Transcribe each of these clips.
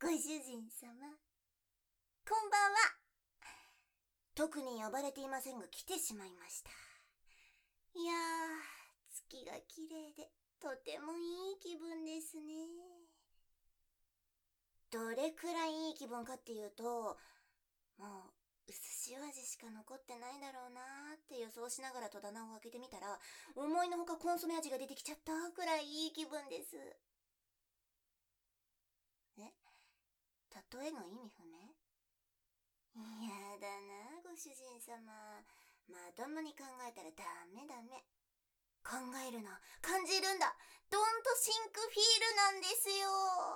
ご主人様。こんばんは。特に呼ばれていませんが来てしまいました。いやー、月が綺麗で、とてもいい気分ですね。どれくらいいい気分かっていうと、もう、薄塩味しか残ってないだろうなーって予想しながら戸棚を開けてみたら、思いのほかコンソメ味が出てきちゃったくらいいい気分です。例えが意味不明？やだな、ご主人様。まともに考えたらダメ。考えるな、感じるんだ。ドントシンクフィールなんですよ。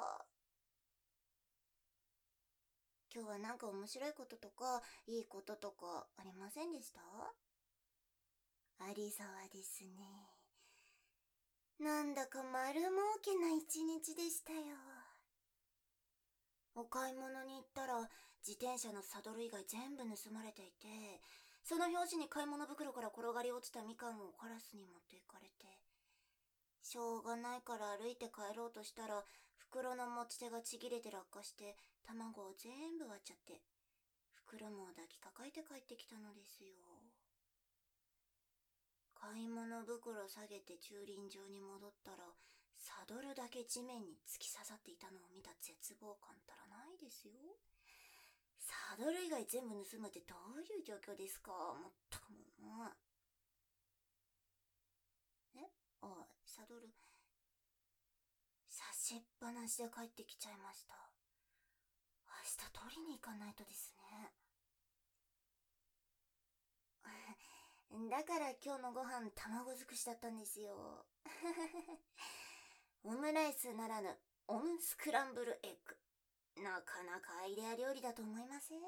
今日はなんか面白いこととか、いいこととかありませんでした？ありそうですね。なんだか丸儲けな一日でしたよ。お買い物に行ったら、自転車のサドル以外全部盗まれていて、その拍子に買い物袋から転がり落ちたみかんをカラスに持って行かれて、しょうがないから歩いて帰ろうとしたら、袋の持ち手がちぎれて落下して、卵を全部割っちゃって、袋も抱きかかえて帰ってきたのですよ。買い物袋下げて駐輪場に戻ったら、サドルだけ地面に突き刺さっていたのを見た絶望感たらないですよ。サドル以外全部盗むってどういう状況ですか？もったくもう。サドル、差しっぱなしで帰ってきちゃいました。明日取りに行かないとですね。だから今日のご飯卵尽くしだったんですよ。オムライスならぬオムスクランブルエッグ。なかなかアイデア料理だと思いません？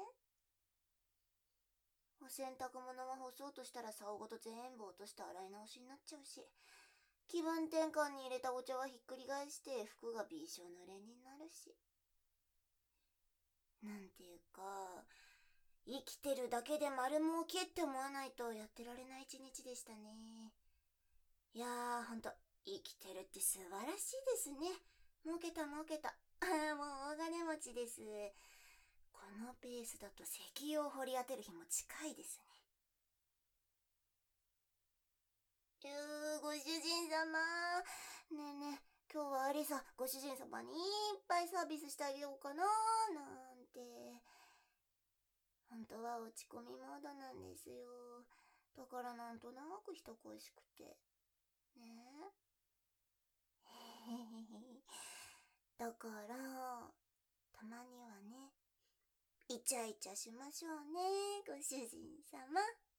お洗濯物は干そうとしたら竿ごと全部落として洗い直しになっちゃうし、気分転換に入れたお茶はひっくり返して服がびしょ濡れになるし。なんていうか、生きてるだけで丸儲けって思わないとやってられない一日でしたね。いやー、ほんと、生きてるって素晴らしいですね。儲けた。もう大金持ちです。このペースだと石油を掘り当てる日も近いですね。ご主人様。ねえ、今日はアリサ、ご主人様にいっぱいサービスしてあげようかななんて。本当は落ち込みモードなんですよ。だからなんとなく人恋しくて。ねえ。だから、たまにはね、イチャイチャしましょうね、ご主人様。